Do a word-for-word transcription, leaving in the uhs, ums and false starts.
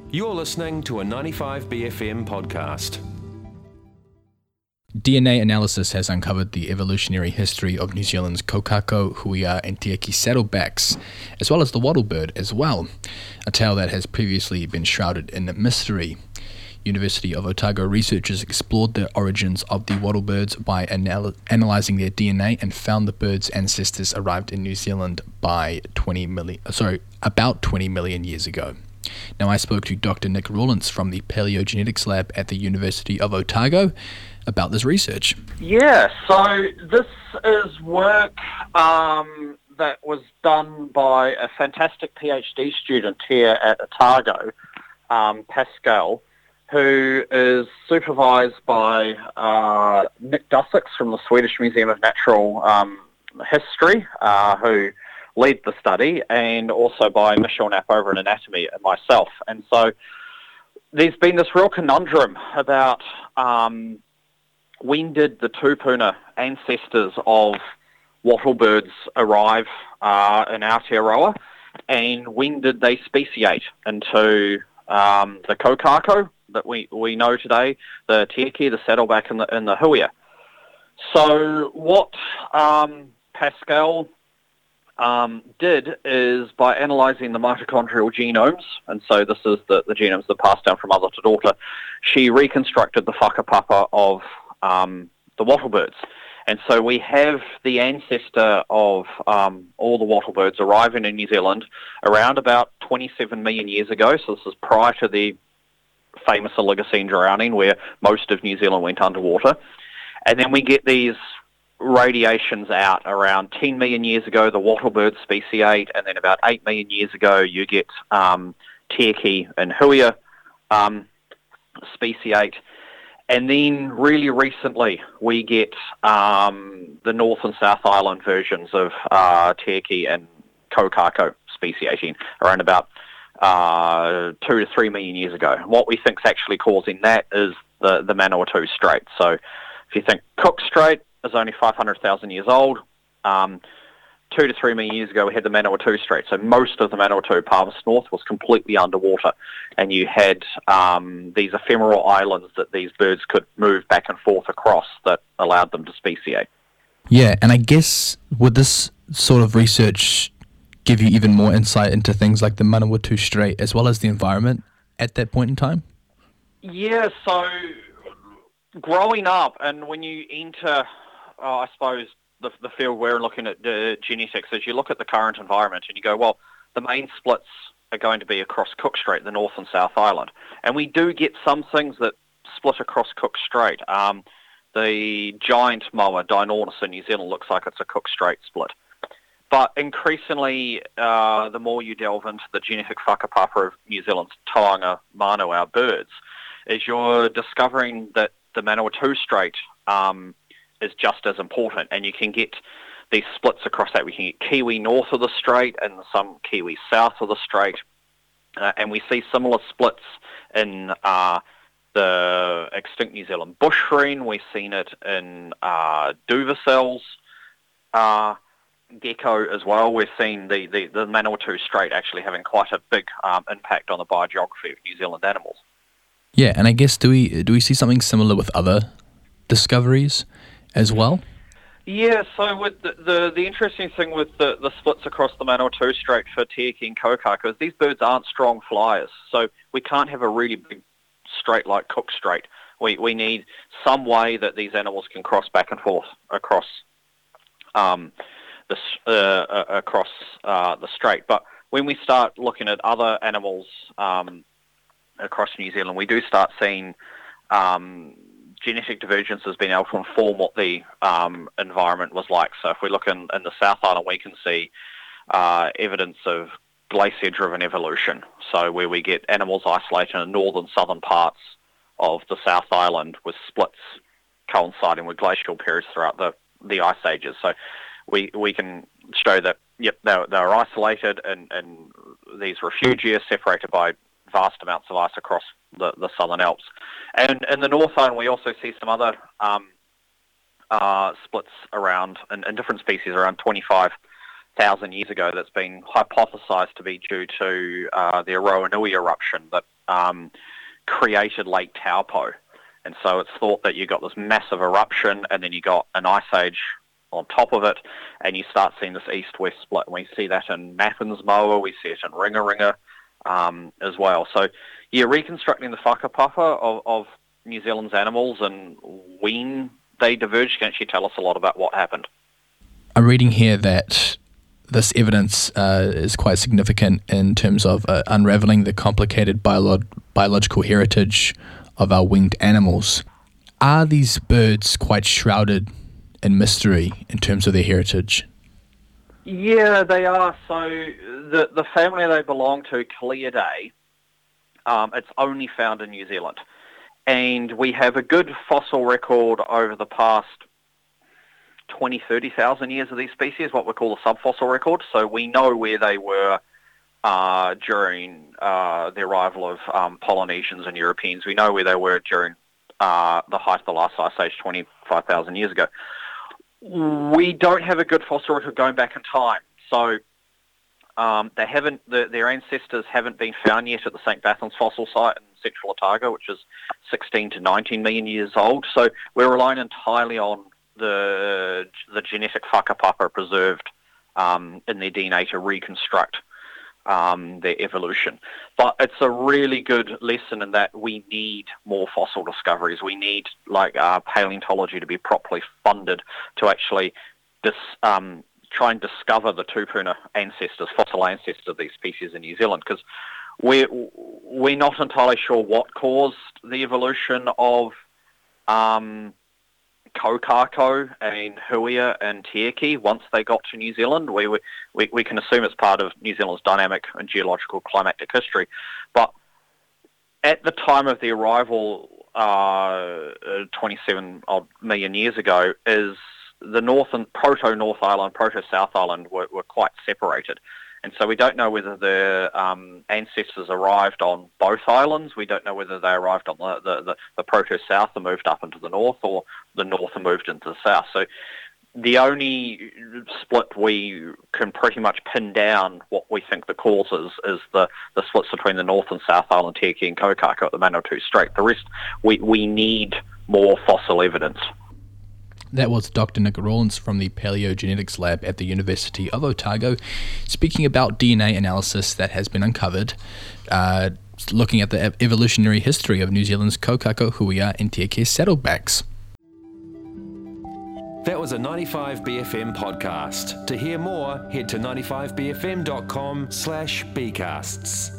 You're listening to a ninety-five B F M podcast. D N A analysis has uncovered the evolutionary history of New Zealand's kokako, huia and tieki saddlebacks, as well as the wattlebird as well, a tale that has previously been shrouded in mystery. University of Otago researchers explored the origins of the wattlebirds by anal- analysing their D N A and found the birds' ancestors arrived in New Zealand by twenty million, sorry, about twenty million years ago. Now, I spoke to Doctor Nick Rawlins from the Paleogenetics Lab at the University of Otago about this research. Yeah, so this is work um, that was done by a fantastic PhD student here at Otago, um, Pascal, who is supervised by uh, Nick Dussex from the Swedish Museum of Natural um, History, uh, who lead the study, and also by Michelle Knapp over in Anatomy and myself. And so there's been this real conundrum about um, when did the tupuna ancestors of wattlebirds arrive uh, in Aotearoa, and when did they speciate into um, the kokako that we, we know today, the tieki, the saddleback, and the, and the huia. So what um, Pascal Um, did is by analysing the mitochondrial genomes, and so this is the, the genomes that pass down from mother to daughter, she reconstructed the whakapapa of um, the wattlebirds. And so we have the ancestor of um, all the wattlebirds arriving in New Zealand around about twenty-seven million years ago, so this is prior to the famous Oligocene drowning where most of New Zealand went underwater. And then we get these radiations out around ten million years ago, the wattlebird speciate, and then about eight million years ago you get um, tieki and huia um, speciate. And then really recently we get um, the North and South Island versions of uh, tieki and kokako speciating around about uh, two to three million years ago. And what we think is actually causing that is the, the Manawatu Strait. So if you think Cook Strait is only five hundred thousand years old. Um, two to three million years ago, we had the Manawatu Strait. So most of the Manawatu Parvis North was completely underwater, and you had um, these ephemeral islands that these birds could move back and forth across that allowed them to speciate. Yeah, and I guess would this sort of research give you even more insight into things like the Manawatu Strait as well as the environment at that point in time? Yeah, so growing up, and when you enter Uh, I suppose the, the field we're looking at the genetics is you look at the current environment and you go, well, the main splits are going to be across Cook Strait, the North and South Island. And we do get some things that split across Cook Strait. Um, the giant moa, Dinornis in New Zealand, looks like it's a Cook Strait split. But increasingly, uh, the more you delve into the genetic whakapapa of New Zealand's taonga manu, our birds, is you're discovering that the Manawatu Strait um, is just as important, and you can get these splits across that. We can get Kiwi north of the strait and some Kiwi south of the strait, uh, and we see similar splits in uh, the extinct New Zealand bushwren. We've seen it in uh, Duversel's uh, gecko as well. We've seen the, the, the Manawatu Strait actually having quite a big um, impact on the biogeography of New Zealand animals. Yeah, and I guess do we do we see something similar with other discoveries as well? Yeah, so with the, the, the interesting thing with the, the splits across the Manawatu Strait for tieki and kokako is these birds aren't strong flyers, so we can't have a really big strait like Cook Strait. We we need some way that these animals can cross back and forth across um, the uh, across uh, the strait. But when we start looking at other animals um, across New Zealand, we do start seeing um, genetic divergence has been able to inform what the um, environment was like. So if we look in, in the South Island, we can see uh, evidence of glacier-driven evolution. So where we get animals isolated in the northern southern parts of the South Island with splits coinciding with glacial periods throughout the, the ice ages. So we we can show that, yep, they they were isolated and, and these refugia separated by vast amounts of ice across the, the Southern Alps. And in the North Island, we also see some other um, uh, splits around, in, in different species, around twenty-five thousand years ago that's been hypothesized to be due to uh, the Aroa Nui eruption that um, created Lake Taupo. And so it's thought that you got this massive eruption and then you got an ice age on top of it, and you start seeing this east-west split. And we see that in Mappin's Moa, we see it in Ringaringa um, as well. So, yeah, reconstructing the whakapapa of, of New Zealand's animals and when they diverged can actually tell us a lot about what happened. I'm reading here that this evidence uh, is quite significant in terms of uh, unraveling the complicated biolo- biological heritage of our winged animals. Are these birds quite shrouded in mystery in terms of their heritage? Yeah, they are. So the the family they belong to, Cleidae, um, it's only found in New Zealand. And we have a good fossil record over the past twenty, thirty thousand years of these species, what we call a subfossil record. So we know where they were uh, during uh, the arrival of um, Polynesians and Europeans. We know where they were during uh, the height of the last ice age twenty-five thousand years ago. We don't have a good fossil record going back in time. So um, they haven't, the, their ancestors haven't been found yet at the Saint Bathans fossil site in Central Otago, which is sixteen to nineteen million years old. So we're relying entirely on the the genetic whakapapa preserved um, in their D N A to reconstruct um, their evolution. But it's a really good lesson in that we need more fossil discoveries. We need like uh, paleontology to be properly funded to actually dis, um, try and discover the tupuna ancestors, fossil ancestors of these species in New Zealand, because we're, we're not entirely sure what caused the evolution of um, Kokako and Huia and Tieki once they got to New Zealand. We, we we can assume it's part of New Zealand's dynamic and geological climatic history. But at the time of the arrival, uh, twenty-seven odd million years ago, is the North and Proto-North Island, Proto-South Island were, were quite separated. And so we don't know whether the um, ancestors arrived on both islands. We don't know whether they arrived on the, the, the, the Proto-South and moved up into the north, or the north and moved into the south. So the only split we can pretty much pin down what we think the cause is, is the, the splits between the North and South Island, Tieki and Kokako at the Manawatu Strait. The rest, we, we need more fossil evidence. That was Doctor Nick Rawlins from the Paleogenetics Lab at the University of Otago, speaking about D N A analysis that has been uncovered, uh, looking at the evolutionary history of New Zealand's Kokako, Huia and Tieki saddlebacks. That was a ninety-five B F M podcast. To hear more, head to ninety-five B F M dot com slash B casts.